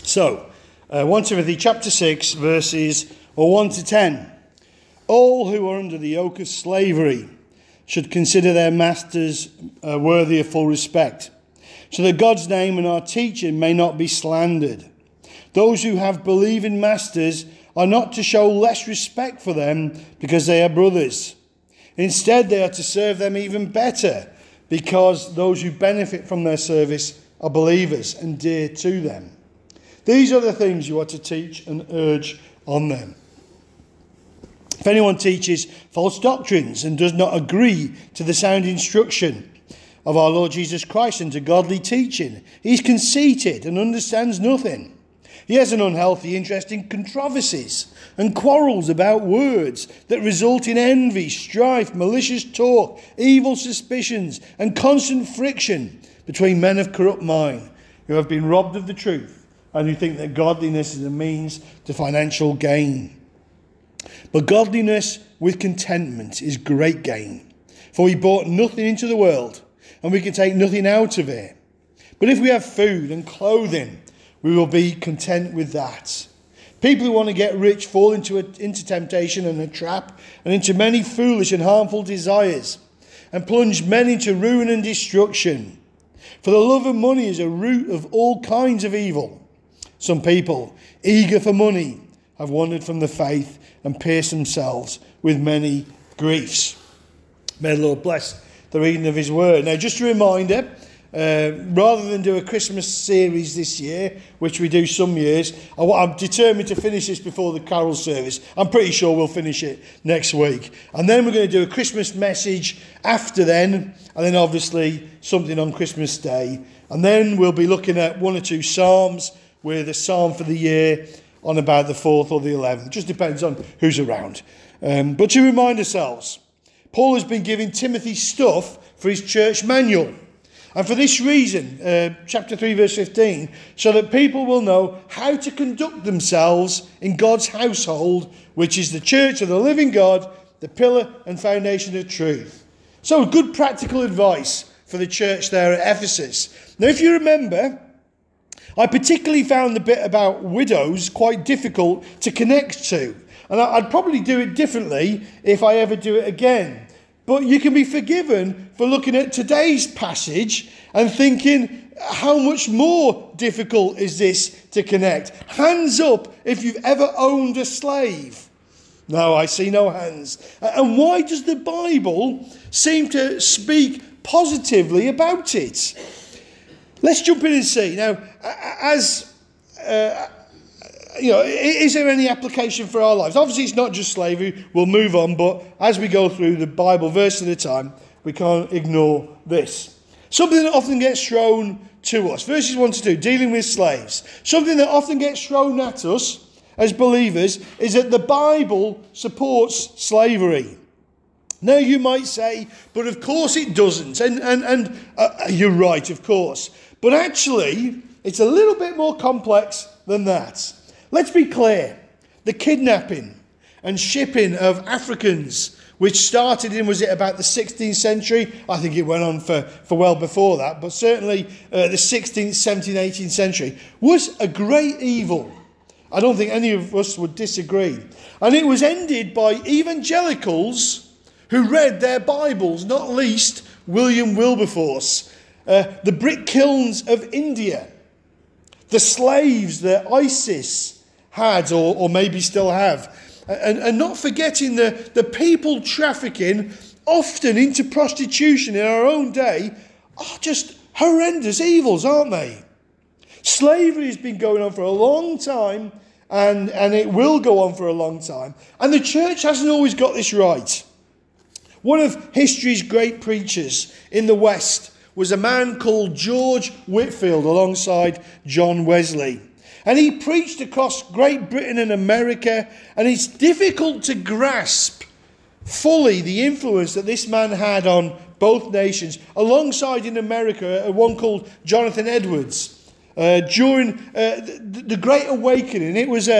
So, 1 Timothy chapter 6, verses 1 to 10. All who are under the yoke of slavery should consider their masters worthy of full respect, so that God's name and our teaching may not be slandered. Those who have believing masters are not to show less respect for them because they are brothers. Instead, they are to serve them even better, because those who benefit from their service are believers and dear to them. These are the things you are to teach and urge on them. If anyone teaches false doctrines and does not agree to the sound instruction of our Lord Jesus Christ and to godly teaching, he is conceited and understands nothing. He has an unhealthy interest in controversies and quarrels about words that result in envy, strife, malicious talk, evil suspicions, and constant friction between men of corrupt mind who have been robbed of the truth and who think that godliness is a means to financial gain. But godliness with contentment is great gain, for we brought nothing into the world, and we can take nothing out of it. But if we have food and clothing, we will be content with that. People who want to get rich fall into temptation and a trap, and into many foolish and harmful desires, and plunge men into ruin and destruction. For the love of money is a root of all kinds of evil. Some people, eager for money, have wandered from the faith and pierced themselves with many griefs. May the Lord bless the reading of his word. Now, just a reminder, rather than do a Christmas series this year, which we do some years, I'm determined to finish this before the carol service. I'm pretty sure we'll finish it next week. And then we're going to do a Christmas message after then, and then obviously something on Christmas Day. And then we'll be looking at one or two psalms, with a psalm for the year on about the 4th or the 11th. It just depends on who's around. But to remind ourselves, Paul has been giving Timothy stuff for his church manual. And for this reason, chapter 3, verse 15, so that people will know how to conduct themselves in God's household, which is the church of the living God, the pillar and foundation of truth. So good practical advice for the church there at Ephesus. Now, if you remember, I particularly found the bit about widows quite difficult to connect to. And I'd probably do it differently if I ever do it again. But you can be forgiven for looking at today's passage and thinking, how much more difficult is this to connect? Hands up if you've ever owned a slave. No, I see no hands. And why does the Bible seem to speak positively about it? Let's jump in and see. Now, is there any application for our lives? Obviously, it's not just slavery. We'll move on. But as we go through the Bible verse at a time, we can't ignore this. Something that often gets thrown to us. Verses 1 to 2, dealing with slaves. Something that often gets thrown at us as believers is that the Bible supports slavery. Now, you might say, but of course it doesn't. And you're right, of course. But actually, it's a little bit more complex than that. Let's be clear. The kidnapping and shipping of Africans, which started in, was it about the 16th century? I think it went on for well before that. But certainly the 16th, 17th, 18th century was a great evil. I don't think any of us would disagree. And it was ended by evangelicals who read their Bibles, not least William Wilberforce. The brick kilns of India, the slaves that ISIS had or maybe still have, and not forgetting the people trafficking, often into prostitution in our own day, are just horrendous evils, aren't they? Slavery has been going on for a long time, and it will go on for a long time, and the church hasn't always got this right. One of history's great preachers in the West was a man called George Whitefield alongside John Wesley. And he preached across Great Britain and America, and it's difficult to grasp fully the influence that this man had on both nations. Alongside in America, one called Jonathan Edwards. During the Great Awakening, it was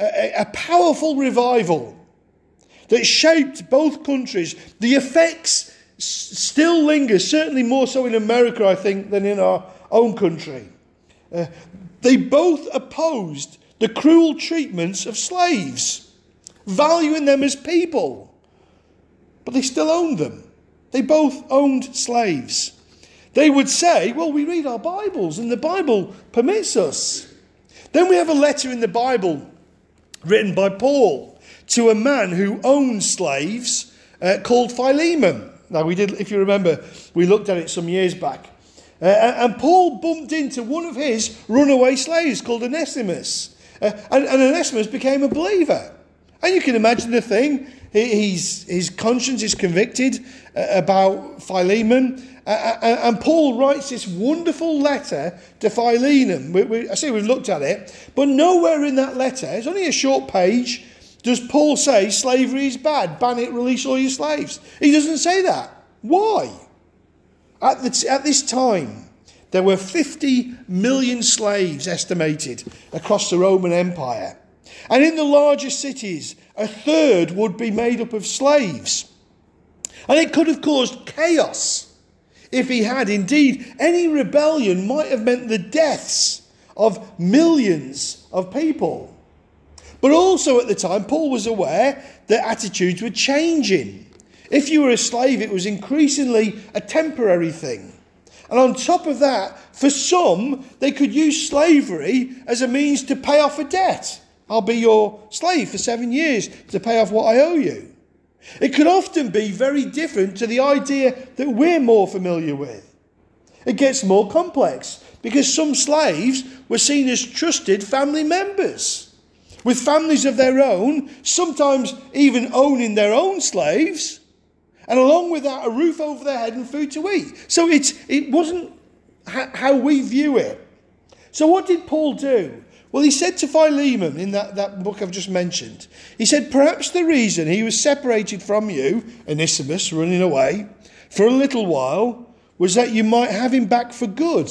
a powerful revival that shaped both countries. The effects still linger, certainly more so in America, I think, than in our own country. They both opposed the cruel treatments of slaves, valuing them as people. But they still owned them. They both owned slaves. They would say, well, we read our Bibles and the Bible permits us. Then we have a letter in the Bible written by Paul to a man who owned slaves called Philemon. Now, we did, if you remember, we looked at it some years back. And Paul bumped into one of his runaway slaves called Onesimus. And Onesimus became a believer. And you can imagine the thing. His conscience is convicted about Philemon. And Paul writes this wonderful letter to Philemon. I see we've looked at it. But nowhere in that letter, it's only a short page, does Paul say slavery is bad, ban it, release all your slaves. He doesn't say that. Why? At this time, there were 50 million slaves estimated across the Roman Empire. And in the larger cities, a third would be made up of slaves. And it could have caused chaos if he had. Indeed, any rebellion might have meant the deaths of millions of people. But also at the time, Paul was aware that attitudes were changing. If you were a slave, it was increasingly a temporary thing. And on top of that, for some, they could use slavery as a means to pay off a debt. I'll be your slave for 7 years to pay off what I owe you. It could often be very different to the idea that we're more familiar with. It gets more complex because some slaves were seen as trusted family members, with families of their own, sometimes even owning their own slaves, and along with that, a roof over their head and food to eat. So it wasn't how we view it. So what did Paul do? Well, he said to Philemon in that book I've just mentioned, he said, perhaps the reason he was separated from you, Onesimus, running away, for a little while, was that you might have him back for good.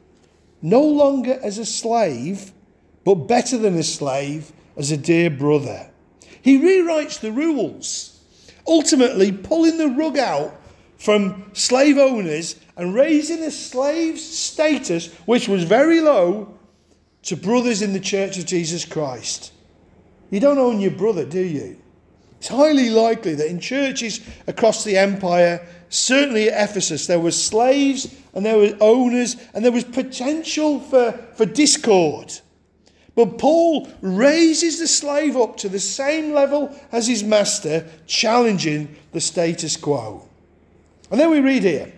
No longer as a slave, but better than a slave, as a dear brother. He rewrites the rules, ultimately pulling the rug out from slave owners and raising a slave's status, which was very low, to brothers in the Church of Jesus Christ. You don't own your brother, do you? It's highly likely that in churches across the empire, certainly at Ephesus, there were slaves and there were owners and there was potential for discord. But Paul raises the slave up to the same level as his master, challenging the status quo. And then we read here,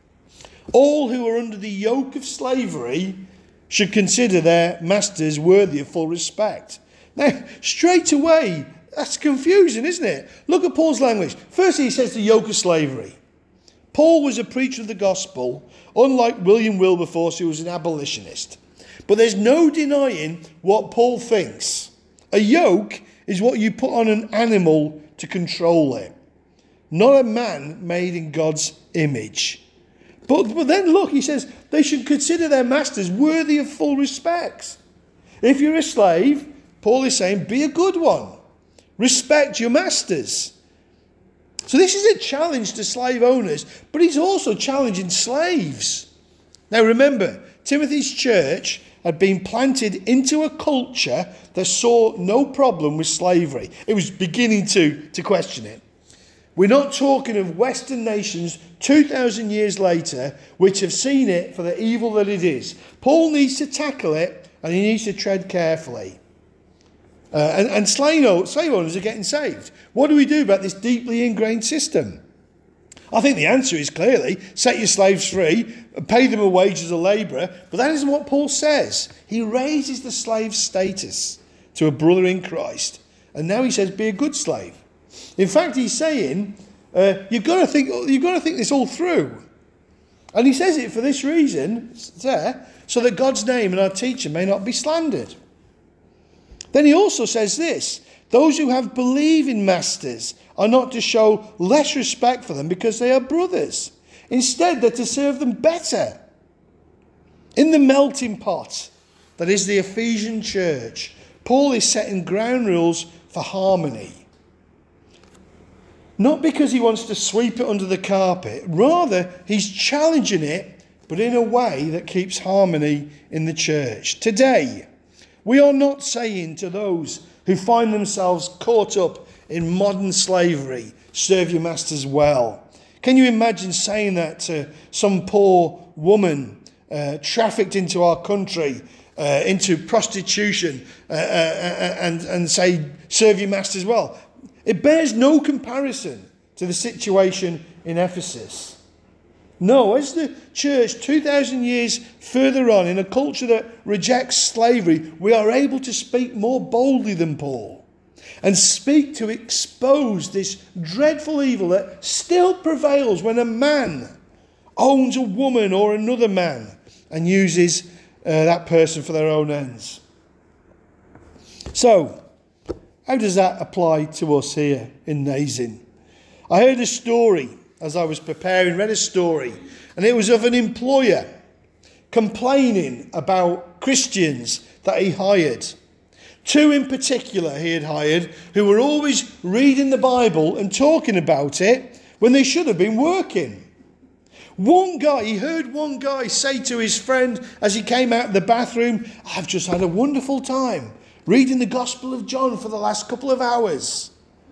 all who are under the yoke of slavery should consider their masters worthy of full respect. Now, straight away, that's confusing, isn't it? Look at Paul's language. First, he says the yoke of slavery. Paul was a preacher of the gospel, unlike William Wilberforce, who was an abolitionist. But there's no denying what Paul thinks. A yoke is what you put on an animal to control it, not a man made in God's image. But then look, he says they should consider their masters worthy of full respect. If you're a slave, Paul is saying, be a good one. Respect your masters. So this is a challenge to slave owners, but he's also challenging slaves. Now remember, Timothy's church had been planted into a culture that saw no problem with slavery. It was beginning to question it. We're not talking of Western nations 2,000 years later, which have seen it for the evil that it is. Paul needs to tackle it, and he needs to tread carefully. And slave owners are getting saved. What do we do about this deeply ingrained system? I think the answer is clearly, set your slaves free, pay them a wage as a labourer. But that isn't what Paul says. He raises the slave's status to a brother in Christ. And now he says, be a good slave. In fact, he's saying, you've got to think this all through. And he says it for this reason, it's there, so that God's name and our teacher may not be slandered. Then he also says this, those who have believing masters are not to show less respect for them because they are brothers. Instead, they're to serve them better. In the melting pot that is the Ephesian church, Paul is setting ground rules for harmony. Not because he wants to sweep it under the carpet. Rather, he's challenging it but in a way that keeps harmony in the church. Today, we are not saying to those who find themselves caught up in modern slavery, serve your masters well. Can you imagine saying that to some poor woman trafficked into our country, into prostitution, and say, serve your masters well? It bears no comparison to the situation in Ephesus. No, as the church 2,000 years further on, in a culture that rejects slavery, we are able to speak more boldly than Paul and speak to expose this dreadful evil that still prevails when a man owns a woman or another man and uses that person for their own ends. So, how does that apply to us here in Nazin? I heard a story as I was preparing, read a story, and it was of an employer complaining about Christians that he hired. Two in particular he had hired who were always reading the Bible and talking about it when they should have been working. He heard one guy say to his friend as he came out of the bathroom, "I've just had a wonderful time reading the Gospel of John for the last couple of hours."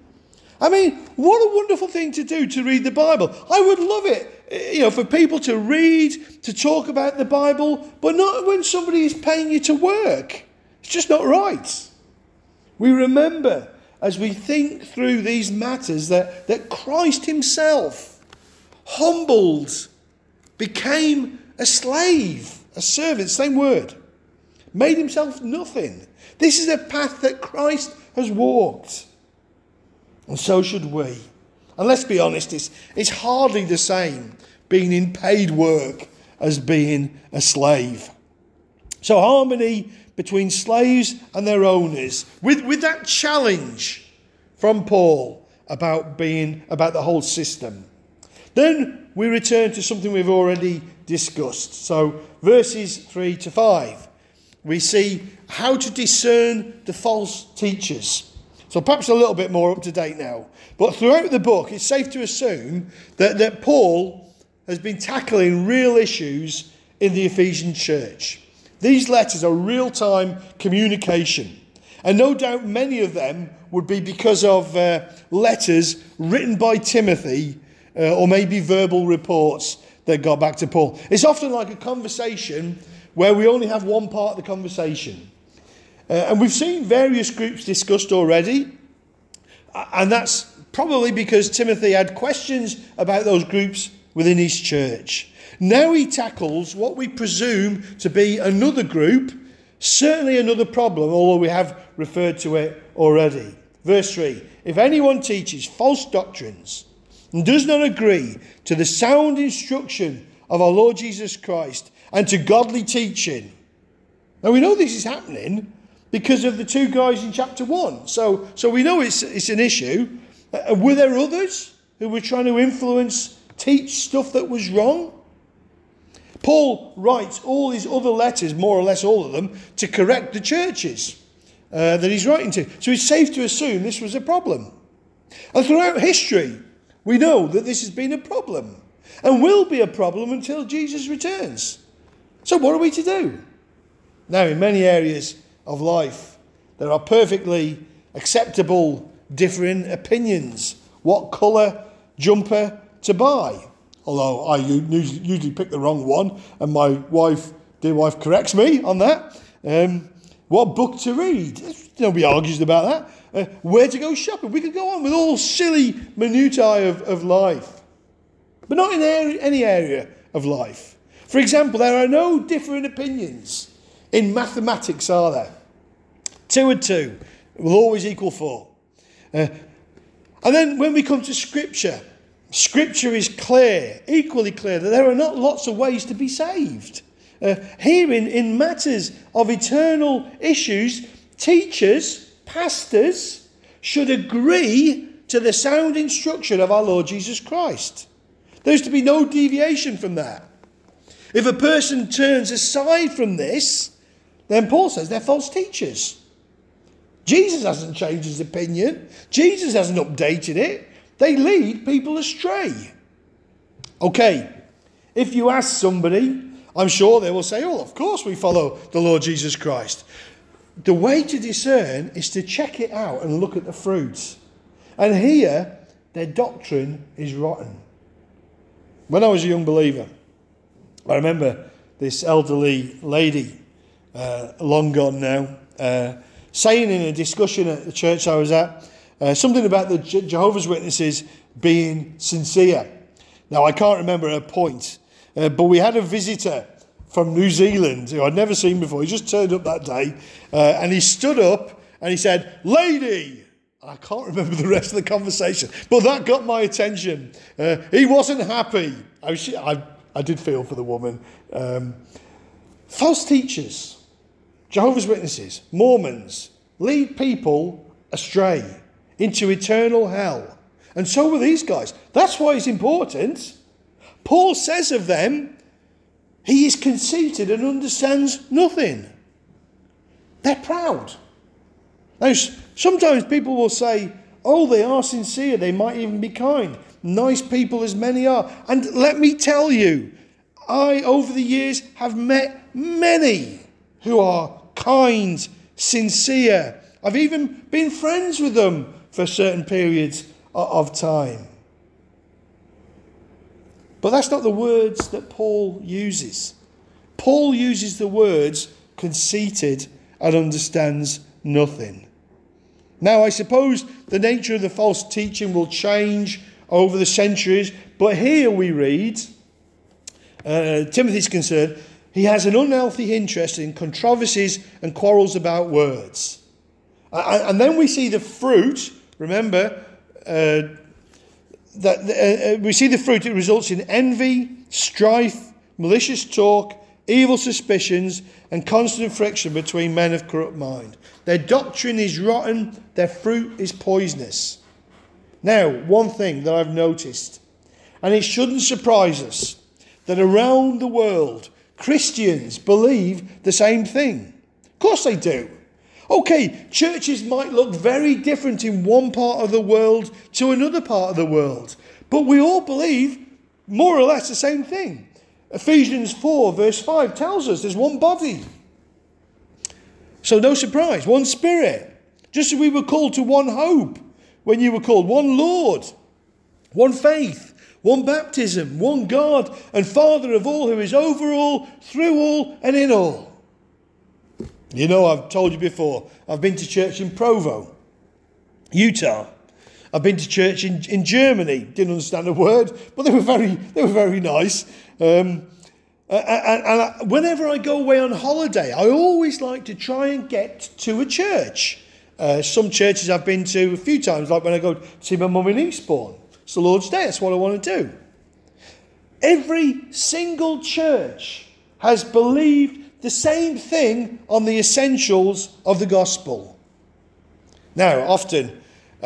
I mean, what a wonderful thing to do, to read the Bible. I would love it, for people to read, to talk about the Bible, but not when somebody is paying you to work. It's just not right. We remember, as we think through these matters, that Christ himself humbled, became a slave, a servant, same word, made himself nothing. This is a path that Christ has walked. And so should we. And let's be honest, it's hardly the same being in paid work as being a slave. So harmony between slaves and their owners, with that challenge from Paul about the whole system. Then we return to something we've already discussed. So verses 3 to 5, we see how to discern the false teachers. So perhaps a little bit more up to date now. But throughout the book, it's safe to assume that Paul has been tackling real issues in the Ephesian church. These letters are real-time communication. And no doubt many of them would be because of letters written by Timothy or maybe verbal reports that got back to Paul. It's often like a conversation where we only have one part of the conversation. And we've seen various groups discussed already, and that's probably because Timothy had questions about those groups within his church. Now he tackles what we presume to be another group, certainly another problem, although we have referred to it already. Verse 3, if anyone teaches false doctrines and does not agree to the sound instruction of our Lord Jesus Christ and to godly teaching. Now we know this is happening because of the two guys in chapter 1. So we know it's an issue. Were there others who were trying to teach stuff that was wrong? Paul writes all his other letters, more or less all of them, to correct the churches that he's writing to. So it's safe to assume this was a problem. And throughout history, we know that this has been a problem and will be a problem until Jesus returns. So what are we to do? Now, in many areas of life, there are perfectly acceptable differing opinions. What colour jumper to buy? Although I usually pick the wrong one, and my dear wife corrects me on that. What book to read? Nobody argues about that. Where to go shopping? We could go on with all silly minutiae of life. But not in any area of life. For example, there are no differing opinions in mathematics, are there? 2 and 2 will always equal 4. And then when we come to Scripture, Scripture is clear, equally clear, that there are not lots of ways to be saved. Here in matters of eternal issues, teachers, pastors, should agree to the sound instruction of our Lord Jesus Christ. There's to be no deviation from that. If a person turns aside from this, then Paul says they're false teachers. Jesus hasn't changed his opinion. Jesus hasn't updated it. They lead people astray. Okay, if you ask somebody I'm sure they will say, oh, of course we follow the Lord Jesus Christ. The way to discern is to check it out and look at the fruits. And here, their doctrine is rotten. When I was a young believer, I remember this elderly lady, long gone now, saying in a discussion at the church I was at, something about the Jehovah's Witnesses being sincere. Now, I can't remember her point, but we had a visitor from New Zealand who I'd never seen before. He just turned up that day, and he stood up and he said, "Lady!" I can't remember the rest of the conversation, but that got my attention. He wasn't happy. I did feel for the woman. False teachers, Jehovah's Witnesses, Mormons, lead people astray into eternal hell. And so were these guys. That's why it's important. Paul says of them, he is conceited and understands nothing. They're proud. Now, sometimes people will say, oh, they are sincere, they might even be kind. Nice people as many are. And let me tell you, I, over the years, have met many who are kind, sincere. I've even been friends with them for certain periods of time. But that's not the words that Paul uses. Paul uses the words conceited and understands nothing. Now, I suppose the nature of the false teaching will change over the centuries, but here we read, Timothy's concerned, he has an unhealthy interest in controversies and quarrels about words. And then we see the fruit, remember, we see the fruit, it results in envy, strife, malicious talk, evil suspicions, and constant friction between men of corrupt mind. Their doctrine is rotten, their fruit is poisonous. Now, one thing that I've noticed, and it shouldn't surprise us, that around the world, Christians believe the same thing. Of course they do. Okay, churches might look very different in one part of the world to another part of the world, but we all believe more or less the same thing. Ephesians 4 verse 5 tells us there's one body. So no surprise, one Spirit. Just as we were called to one hope when you were called, one Lord, one faith, one baptism, one God and Father of all, who is over all, through all, and in all. You know, I've told you before, I've been to church in Provo, Utah. I've been to church in Germany. Didn't understand a word, but they were very nice. And whenever I go away on holiday, I always like to try and get to a church. Some churches I've been to a few times, like when I go to see my mum in Eastbourne. It's the Lord's Day, that's what I want to do. Every single church has believed the same thing on the essentials of the gospel. Now, often,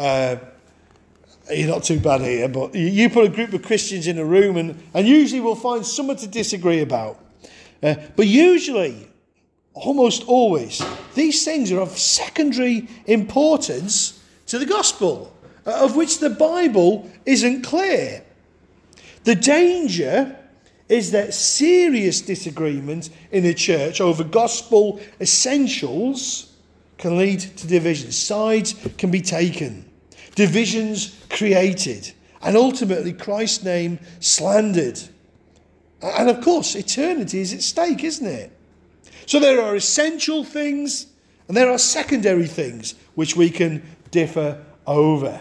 you're not too bad here, but you put a group of Christians in a room and usually we'll find something to disagree about. But usually, almost always, these things are of secondary importance to the gospel, of which the Bible isn't clear. The danger is that serious disagreement in a church over gospel essentials can lead to divisions. Sides can be taken, divisions created, and ultimately Christ's name slandered. And of course, eternity is at stake, isn't it? So there are essential things and there are secondary things which we can differ over.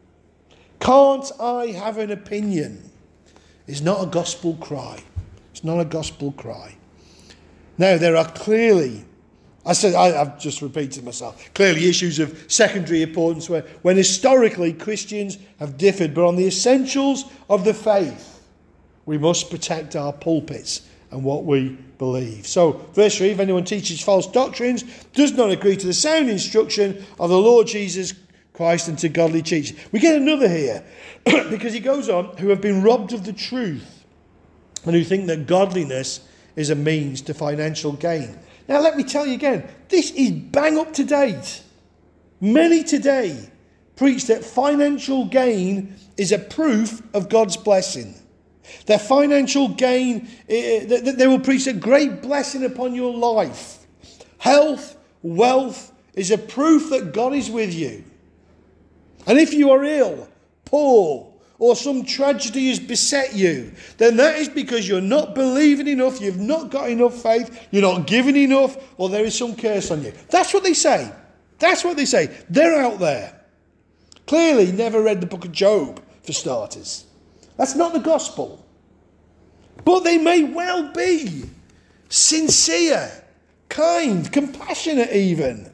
Can't I have an opinion? It's not a gospel cry. It's not a gospel cry. Now, there are clearly, I've just repeated myself, clearly issues of secondary importance when historically Christians have differed, but on the essentials of the faith, we must protect our pulpits and what we believe. So, verse 3, if anyone teaches false doctrines, does not agree to the sound instruction of the Lord Jesus Christ and to godly teaching. We get another here, because he goes on, who have been robbed of the truth and who think that godliness is a means to financial gain. Now, let me tell you again, this is bang up to date. Many today preach that financial gain is a proof of God's blessing. Their financial gain, they will preach a great blessing upon your life. Health, wealth is a proof that God is with you. And if you are ill, poor, or some tragedy has beset you, then that is because you're not believing enough, you've not got enough faith, you're not giving enough, or there is some curse on you. That's what they say. That's what they say. They're out there. Clearly never read the book of Job, for starters. That's not the gospel. But they may well be sincere, kind, compassionate even.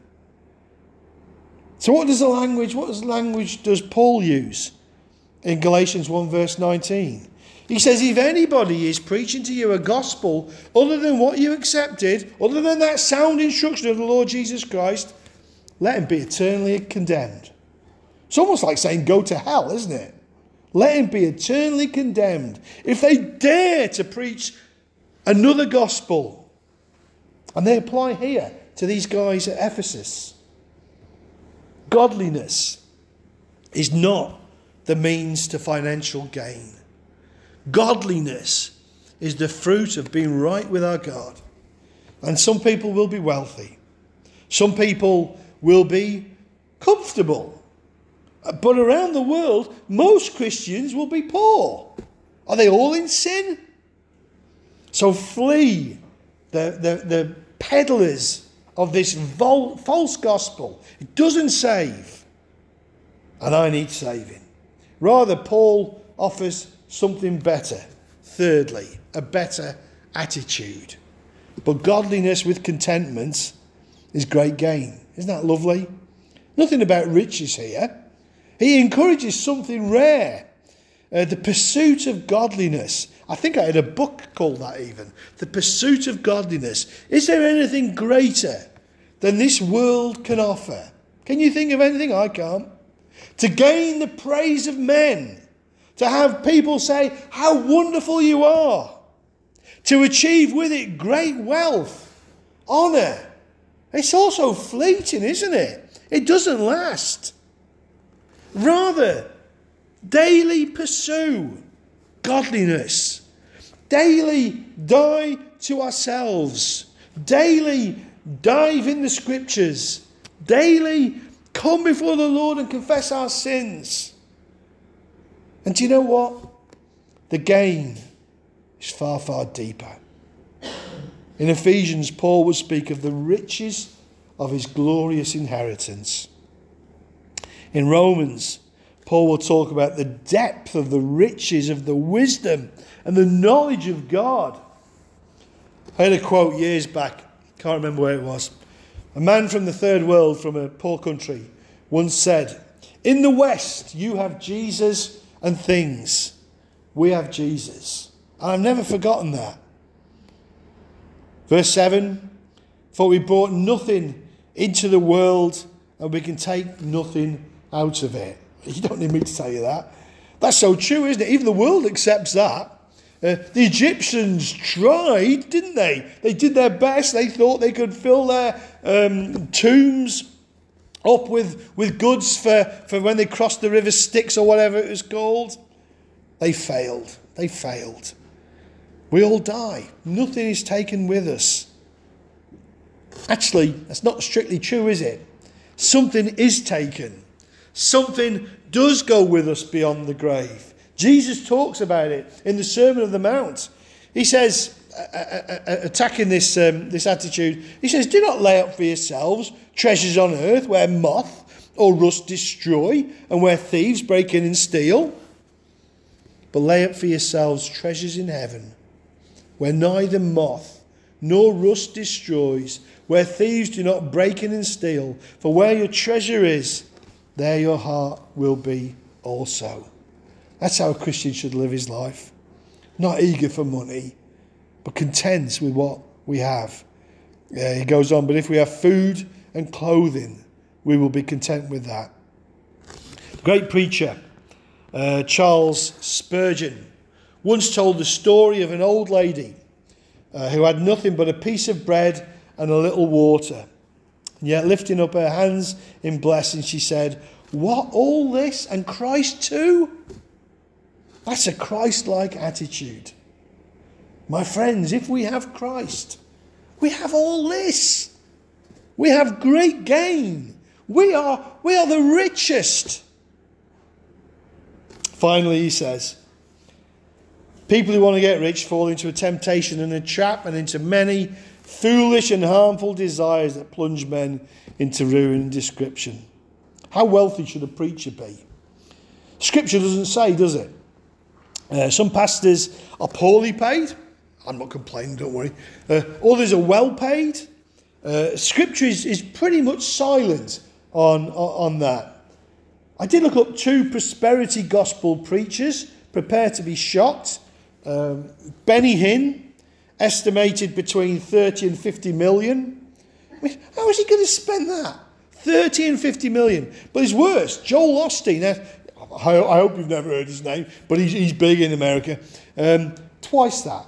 So what language does Paul use in Galatians 1 verse 19? He says, if anybody is preaching to you a gospel other than what you accepted, other than that sound instruction of the Lord Jesus Christ, let him be eternally condemned. It's almost like saying go to hell, isn't it? Let him be eternally condemned. If they dare to preach another gospel, and they apply here to these guys at Ephesus. Godliness is not the means to financial gain. Godliness is the fruit of being right with our God. And some people will be wealthy. Some people will be comfortable. But around the world, most Christians will be poor. Are they all in sin? So flee the peddlers of this false gospel. It doesn't save. And I need saving. Rather, Paul offers something better. Thirdly, a better attitude. But godliness with contentment is great gain. Isn't that lovely? Nothing about riches here. He encourages something rare. The pursuit of godliness. I think I had a book called that even. The pursuit of godliness. Is there anything greater than this world can offer? Can you think of anything? I can't. To gain the praise of men. To have people say how wonderful you are. To achieve with it great wealth. Honour. It's also fleeting, isn't it? It doesn't last. Rather, daily pursue godliness. Daily die to ourselves. Daily dive in the scriptures. Daily come before the Lord and confess our sins. And do you know what? The gain is far, far deeper. In Ephesians, Paul will speak of the riches of his glorious inheritance. In Romans, Paul will talk about the depth of the riches of the wisdom and the knowledge of God. I had a quote years back, can't remember where it was. A man from the third world, from a poor country, once said, "In the West, you have Jesus and things. We have Jesus." And I've never forgotten that. Verse 7, "For we brought nothing into the world, and we can take nothing out of it." You don't need me to tell you that. That's so true, isn't it? Even the world accepts that. The Egyptians tried, didn't they? They did their best. They thought they could fill their tombs up with goods for when they crossed the river Styx or whatever it was called. They failed. They failed. We all die. Nothing is taken with us. Actually, that's not strictly true, is it? Something is taken. Something does go with us beyond the grave. Jesus talks about it in the Sermon on the Mount. He says, attacking this attitude, he says, "Do not lay up for yourselves treasures on earth where moth or rust destroy and where thieves break in and steal. But lay up for yourselves treasures in heaven where neither moth nor rust destroys, where thieves do not break in and steal. For where your treasure is, there your heart will be also." That's how a Christian should live his life. Not eager for money, but content with what we have. He goes on, "But if we have food and clothing, we will be content with that." Great preacher, Charles Spurgeon, once told the story of an old lady who had nothing but a piece of bread and a little water. And yet lifting up her hands in blessing, she said, "What, all this and Christ too?" That's a Christ-like attitude. My friends, if we have Christ, we have all this. We have great gain. We are the richest. Finally, he says, people who want to get rich fall into a temptation and a trap and into many foolish and harmful desires that plunge men into ruin and destruction. How wealthy should a preacher be? Scripture doesn't say, does it? Some pastors are poorly paid. I'm not complaining, don't worry. Others are well paid. Scripture is pretty much silent on that. I did look up 2 prosperity gospel preachers prepared to be shot. Benny Hinn, estimated between 30 and 50 million. I mean, how is he going to spend that? 30 and 50 million. But it's worse. Joel Osteen, I hope you've never heard his name, but he's big in America. Twice that.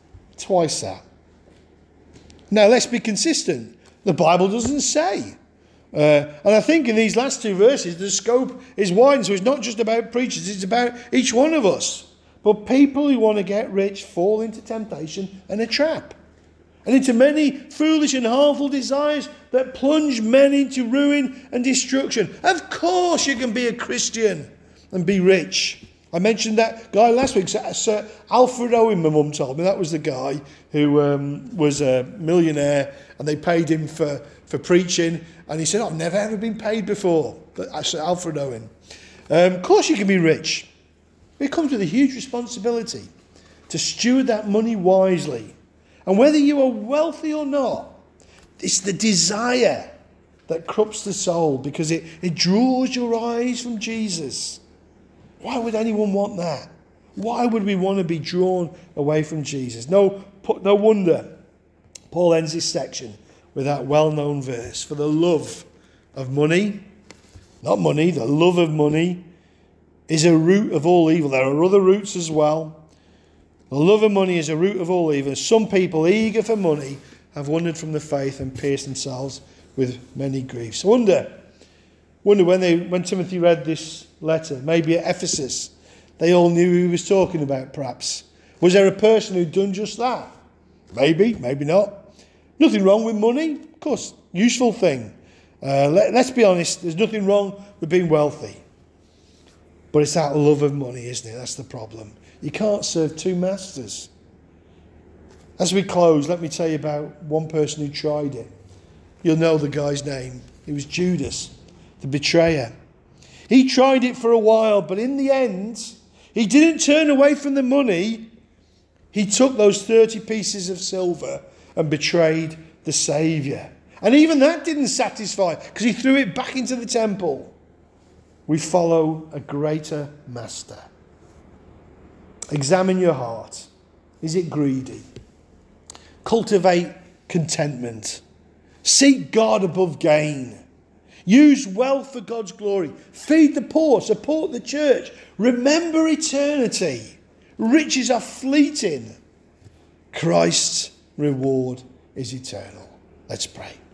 Now, let's be consistent. The Bible doesn't say. And I think in these last 2 verses, the scope is wide. So it's not just about preachers, it's about each one of us. But people who want to get rich fall into temptation and a trap. And into many foolish and harmful desires that plunge men into ruin and destruction. Of course you can be a Christian and be rich. I mentioned that guy last week, Sir Alfred Owen, my mum told me. That was the guy who was a millionaire and they paid him for preaching. And he said, I've never ever been paid before. But Sir Alfred Owen. Of course you can be rich. But it comes with a huge responsibility to steward that money wisely. And whether you are wealthy or not, it's the desire that corrupts the soul because it draws your eyes from Jesus. Why would anyone want that? Why would we want to be drawn away from Jesus? No wonder Paul ends this section with that well-known verse. For the love of money, not money, the love of money is a root of all evil. There are other roots as well. The love of money is a root of all evil. Some people eager for money have wandered from the faith and pierced themselves with many griefs. I wonder when Timothy read this letter, maybe at Ephesus, they all knew who he was talking about, perhaps. Was there a person who'd done just that? Maybe, maybe not. Nothing wrong with money. Of course, useful thing. Let's be honest, there's nothing wrong with being wealthy. But it's that love of money, isn't it? That's the problem. You can't serve 2 masters. As we close, let me tell you about one person who tried it. You'll know the guy's name. It was Judas, the betrayer. He tried it for a while, but in the end, he didn't turn away from the money. He took those 30 pieces of silver and betrayed the Saviour. And even that didn't satisfy because he threw it back into the temple. We follow a greater master. Examine your heart. Is it greedy? Cultivate contentment. Seek God above gain. Use wealth for God's glory. Feed the poor. Support the church. Remember eternity. Riches are fleeting. Christ's reward is eternal. Let's pray.